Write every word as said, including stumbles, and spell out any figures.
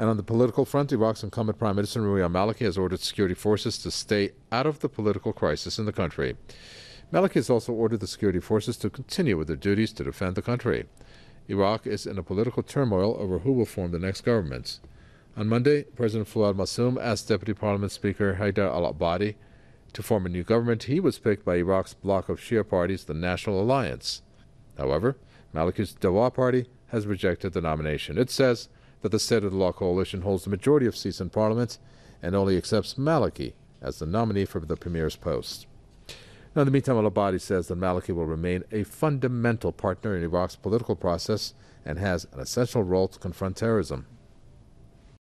And on the political front, Iraq's incumbent Prime Minister Nouri al-Maliki has ordered security forces to stay out of the political crisis in the country. Maliki has also ordered the security forces to continue with their duties to defend the country. Iraq is in a political turmoil over who will form the next government. On Monday, President Fouad Massoum asked Deputy Parliament Speaker Haider al-Abadi to form a new government. He was picked by Iraq's bloc of Shia parties, the National Alliance. However, Maliki's Dawa party has rejected the nomination. It says that the State of the Law coalition holds the majority of seats in Parliament and only accepts Maliki as the nominee for the Premier's post. Now, in the meantime, al-Abadi says that Maliki will remain a fundamental partner in Iraq's political process and has an essential role to confront terrorism.